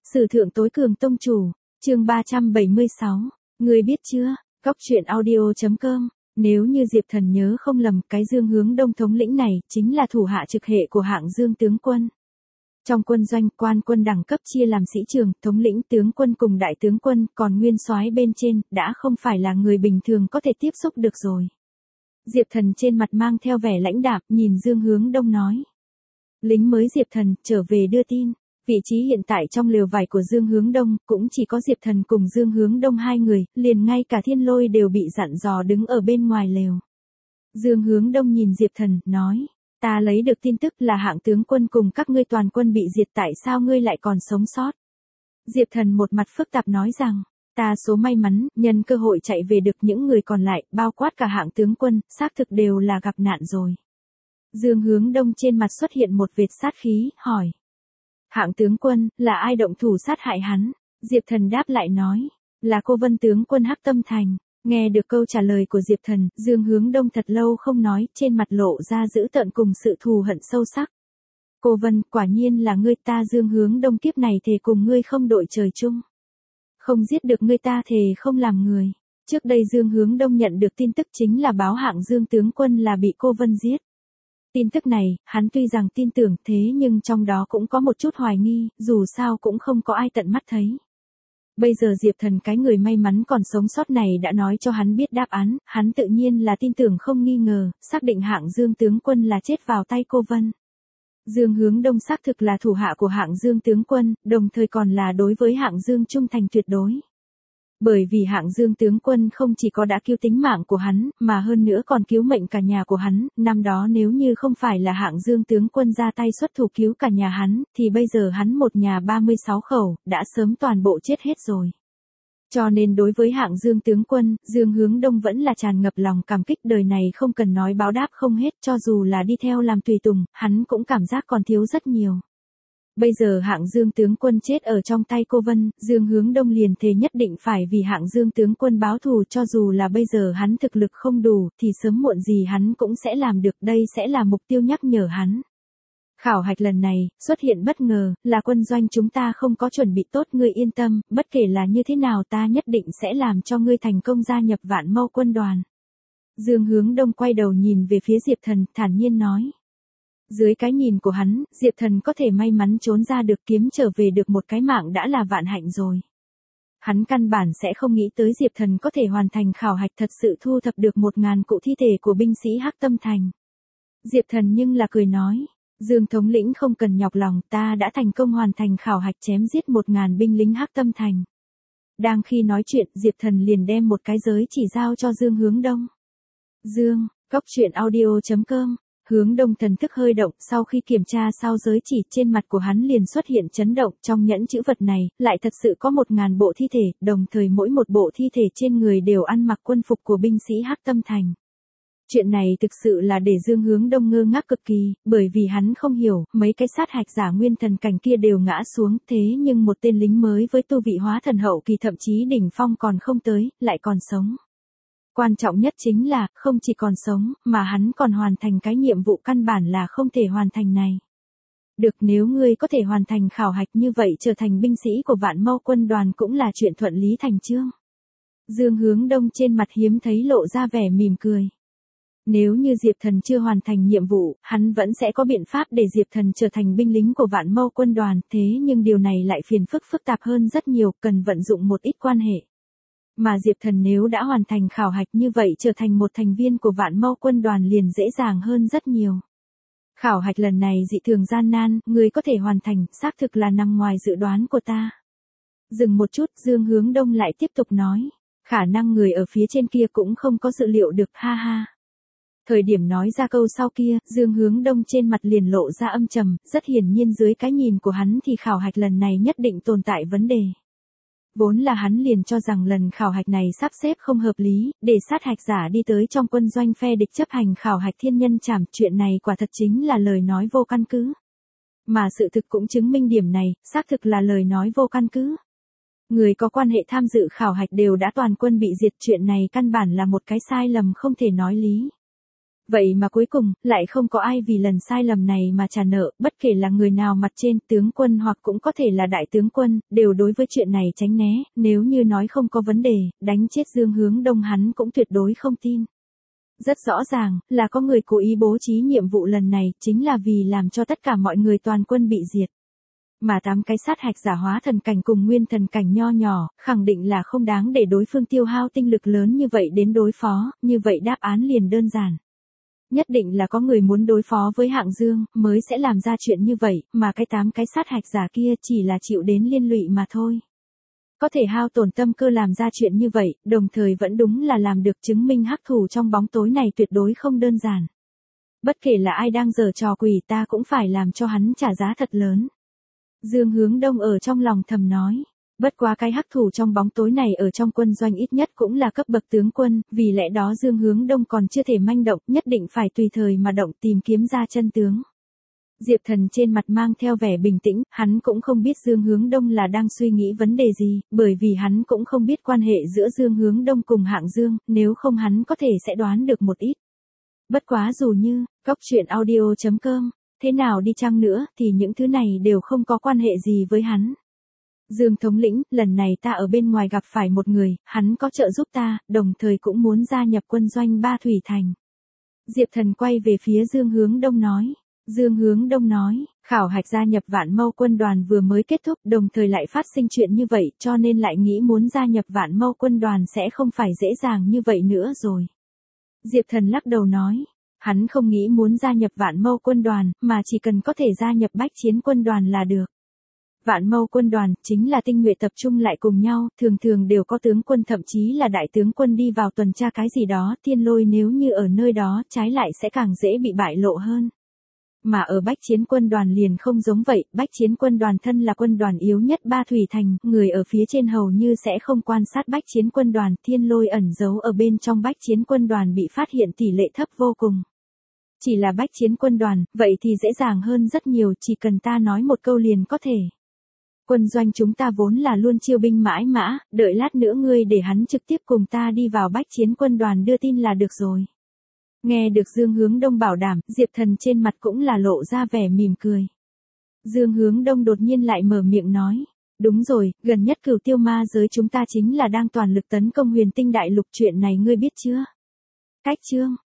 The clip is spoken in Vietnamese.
Sử thượng tối cường tông chủ, chương 376, ngươi biết chưa, Góc truyện audio.com, nếu như Diệp Thần nhớ không lầm, cái Dương Hướng Đông thống lĩnh này, chính là thủ hạ trực hệ của hạng Dương tướng quân. Trong quân doanh, quan quân đẳng cấp chia làm sĩ trường, thống lĩnh tướng quân cùng đại tướng quân, còn nguyên soái bên trên, đã không phải là người bình thường có thể tiếp xúc được rồi. Diệp Thần trên mặt mang theo vẻ lãnh đạm, nhìn Dương Hướng Đông nói. Lính mới Diệp Thần, trở về đưa tin. Vị trí hiện tại trong lều vải của Dương Hướng Đông, cũng chỉ có Diệp Thần cùng Dương Hướng Đông hai người, liền ngay cả Thiên Lôi đều bị dặn dò đứng ở bên ngoài lều. Dương Hướng Đông nhìn Diệp Thần, nói, ta lấy được tin tức là hạng tướng quân cùng các ngươi toàn quân bị diệt, tại sao ngươi lại còn sống sót? Diệp Thần một mặt phức tạp nói rằng, ta số may mắn, nhân cơ hội chạy về được, những người còn lại, bao quát cả hạng tướng quân, xác thực đều là gặp nạn rồi. Dương Hướng Đông trên mặt xuất hiện một vệt sát khí, hỏi. Hạng tướng quân, là ai động thủ sát hại hắn? Diệp Thần đáp lại nói, là Cô Vân tướng quân Hắc Tâm Thành. Nghe được câu trả lời của Diệp Thần, Dương Hướng Đông thật lâu không nói, trên mặt lộ ra dữ tợn cùng sự thù hận sâu sắc. Cô Vân, quả nhiên là ngươi, ta Dương Hướng Đông kiếp này thề cùng ngươi không đội trời chung. Không giết được ngươi ta thề không làm người. Trước đây Dương Hướng Đông nhận được tin tức chính là báo hạng Dương tướng quân là bị Cô Vân giết. Tin tức này, hắn tuy rằng tin tưởng thế nhưng trong đó cũng có một chút hoài nghi, dù sao cũng không có ai tận mắt thấy. Bây giờ Diệp Thần cái người may mắn còn sống sót này đã nói cho hắn biết đáp án, hắn tự nhiên là tin tưởng không nghi ngờ, xác định hạng Dương tướng quân là chết vào tay Cô Vân. Dương Hướng Đông xác thực là thủ hạ của hạng Dương tướng quân, đồng thời còn là đối với hạng Dương trung thành tuyệt đối. Bởi vì hạng Dương tướng quân không chỉ có đã cứu tính mạng của hắn, mà hơn nữa còn cứu mệnh cả nhà của hắn, năm đó nếu như không phải là hạng Dương tướng quân ra tay xuất thủ cứu cả nhà hắn, thì bây giờ hắn một nhà 36 khẩu, đã sớm toàn bộ chết hết rồi. Cho nên đối với hạng Dương tướng quân, Dương Hướng Đông vẫn là tràn ngập lòng cảm kích, đời này không cần nói báo đáp không hết, cho dù là đi theo làm tùy tùng, hắn cũng cảm giác còn thiếu rất nhiều. Bây giờ hạng Dương tướng quân chết ở trong tay Cô Vân, Dương Hướng Đông liền thề nhất định phải vì hạng Dương tướng quân báo thù, cho dù là bây giờ hắn thực lực không đủ, thì sớm muộn gì hắn cũng sẽ làm được, đây sẽ là mục tiêu nhắc nhở hắn. Khảo hạch lần này, xuất hiện bất ngờ, là quân doanh chúng ta không có chuẩn bị tốt, ngươi yên tâm, bất kể là như thế nào ta nhất định sẽ làm cho ngươi thành công gia nhập Vạn Mâu quân đoàn. Dương Hướng Đông quay đầu nhìn về phía Diệp Thần, thản nhiên nói. Dưới cái nhìn của hắn, Diệp Thần có thể may mắn trốn ra được, kiếm trở về được một cái mạng đã là vạn hạnh rồi. Hắn căn bản sẽ không nghĩ tới Diệp Thần có thể hoàn thành khảo hạch, thật sự thu thập được 1000 cụ thi thể của binh sĩ Hắc Tâm Thành. Diệp Thần nhưng là cười nói, Dương thống lĩnh không cần nhọc lòng, ta đã thành công hoàn thành khảo hạch, chém giết 1000 binh lính Hắc Tâm Thành. Đang khi nói chuyện, Diệp Thần liền đem một cái giới chỉ giao cho Dương Hướng Đông. Dương, Góc truyện audio.com. Hướng Đông thần thức hơi động, sau khi kiểm tra sau giới chỉ, trên mặt của hắn liền xuất hiện chấn động, trong nhẫn chữ vật này, lại thật sự có 1000 bộ thi thể, đồng thời mỗi một bộ thi thể trên người đều ăn mặc quân phục của binh sĩ Hắc Tâm Thành. Chuyện này thực sự là để Dương Hướng Đông ngơ ngác cực kỳ, bởi vì hắn không hiểu, mấy cái sát hạch giả nguyên thần cảnh kia đều ngã xuống, thế nhưng một tên lính mới với tu vị hóa thần hậu kỳ thậm chí đỉnh phong còn không tới, lại còn sống. Quan trọng nhất chính là, không chỉ còn sống, mà hắn còn hoàn thành cái nhiệm vụ căn bản là không thể hoàn thành này. Được, nếu ngươi có thể hoàn thành khảo hạch như vậy, trở thành binh sĩ của Vạn Mâu quân đoàn cũng là chuyện thuận lý thành chương. Dương Hướng Đông trên mặt hiếm thấy lộ ra vẻ mỉm cười. Nếu như Diệp Thần chưa hoàn thành nhiệm vụ, hắn vẫn sẽ có biện pháp để Diệp Thần trở thành binh lính của Vạn Mâu quân đoàn, thế nhưng điều này lại phiền phức tạp hơn rất nhiều, cần vận dụng một ít quan hệ. Mà Diệp Thần nếu đã hoàn thành khảo hạch như vậy, trở thành một thành viên của Vạn Mâu quân đoàn liền dễ dàng hơn rất nhiều. Khảo hạch lần này dị thường gian nan, người có thể hoàn thành, xác thực là nằm ngoài dự đoán của ta. Dừng một chút, Dương Hướng Đông lại tiếp tục nói, khả năng người ở phía trên kia cũng không có dự liệu được, ha ha. Thời điểm nói ra câu sau kia, Dương Hướng Đông trên mặt liền lộ ra âm trầm, rất hiển nhiên dưới cái nhìn của hắn thì khảo hạch lần này nhất định tồn tại vấn đề. Vốn là hắn liền cho rằng lần khảo hạch này sắp xếp không hợp lý, để sát hạch giả đi tới trong quân doanh phe địch chấp hành khảo hạch thiên nhân trảm, chuyện này quả thật chính là lời nói vô căn cứ. Mà sự thực cũng chứng minh điểm này, xác thực là lời nói vô căn cứ. Người có quan hệ tham dự khảo hạch đều đã toàn quân bị diệt, chuyện này căn bản là một cái sai lầm không thể nói lý. Vậy mà cuối cùng, lại không có ai vì lần sai lầm này mà trả nợ, bất kể là người nào mặt trên, tướng quân hoặc cũng có thể là đại tướng quân, đều đối với chuyện này tránh né, nếu như nói không có vấn đề, đánh chết Dương Hướng Đông hắn cũng tuyệt đối không tin. Rất rõ ràng, là có người cố ý bố trí nhiệm vụ lần này, chính là vì làm cho tất cả mọi người toàn quân bị diệt. Mà 8 cái sát hạch giả hóa thần cảnh cùng nguyên thần cảnh nho nhỏ, khẳng định là không đáng để đối phương tiêu hao tinh lực lớn như vậy đến đối phó, như vậy đáp án liền đơn giản. Nhất định là có người muốn đối phó với Hạng Dương, mới sẽ làm ra chuyện như vậy, mà cái 8 cái sát hạch giả kia chỉ là chịu đến liên lụy mà thôi. Có thể hao tổn tâm cơ làm ra chuyện như vậy, đồng thời vẫn đúng là làm được chứng minh hắc thủ trong bóng tối này tuyệt đối không đơn giản. Bất kể là ai đang giở trò quỷ ta cũng phải làm cho hắn trả giá thật lớn. Dương Hướng Đông ở trong lòng thầm nói. Bất quá cái hắc thủ trong bóng tối này ở trong quân doanh ít nhất cũng là cấp bậc tướng quân, vì lẽ đó Dương Hướng Đông còn chưa thể manh động, nhất định phải tùy thời mà động tìm kiếm ra chân tướng. Diệp Thần trên mặt mang theo vẻ bình tĩnh, hắn cũng không biết Dương Hướng Đông là đang suy nghĩ vấn đề gì, bởi vì hắn cũng không biết quan hệ giữa Dương Hướng Đông cùng Hạng Dương, nếu không hắn có thể sẽ đoán được một ít. Bất quá dù như, coctruyện.audio.com, thế nào đi chăng nữa thì những thứ này đều không có quan hệ gì với hắn. Dương thống lĩnh, lần này ta ở bên ngoài gặp phải một người, hắn có trợ giúp ta, đồng thời cũng muốn gia nhập quân doanh Ba Thủy Thành. Diệp Thần quay về phía Dương Hướng Đông nói. Dương Hướng Đông nói, khảo hạch gia nhập Vạn Mâu quân đoàn vừa mới kết thúc, đồng thời lại phát sinh chuyện như vậy, cho nên lại nghĩ muốn gia nhập Vạn Mâu quân đoàn sẽ không phải dễ dàng như vậy nữa rồi. Diệp Thần lắc đầu nói, hắn không nghĩ muốn gia nhập Vạn Mâu quân đoàn, mà chỉ cần có thể gia nhập Bách Chiến quân đoàn là được. Vạn Mâu quân đoàn chính là tinh nhuệ tập trung lại cùng nhau, thường thường đều có tướng quân thậm chí là đại tướng quân đi vào tuần tra cái gì đó, Thiên Lôi nếu như ở nơi đó, trái lại sẽ càng dễ bị bại lộ hơn. Mà ở Bách Chiến quân đoàn liền không giống vậy, Bách Chiến quân đoàn thân là quân đoàn yếu nhất Ba Thủy Thành, người ở phía trên hầu như sẽ không quan sát Bách Chiến quân đoàn, Thiên Lôi ẩn giấu ở bên trong Bách Chiến quân đoàn bị phát hiện tỷ lệ thấp vô cùng. Chỉ là Bách Chiến quân đoàn, vậy thì dễ dàng hơn rất nhiều, chỉ cần ta nói một câu liền có thể. Quân doanh chúng ta vốn là luôn chiêu binh mãi mã, đợi lát nữa ngươi để hắn trực tiếp cùng ta đi vào Bách Chiến quân đoàn đưa tin là được rồi. Nghe được Dương Hướng Đông bảo đảm, Diệp Thần trên mặt cũng là lộ ra vẻ mỉm cười. Dương Hướng Đông đột nhiên lại mở miệng nói. Đúng rồi, gần nhất Cửu Tiêu ma giới chúng ta chính là đang toàn lực tấn công Huyền Tinh Đại Lục, chuyện này ngươi biết chưa? Cách chương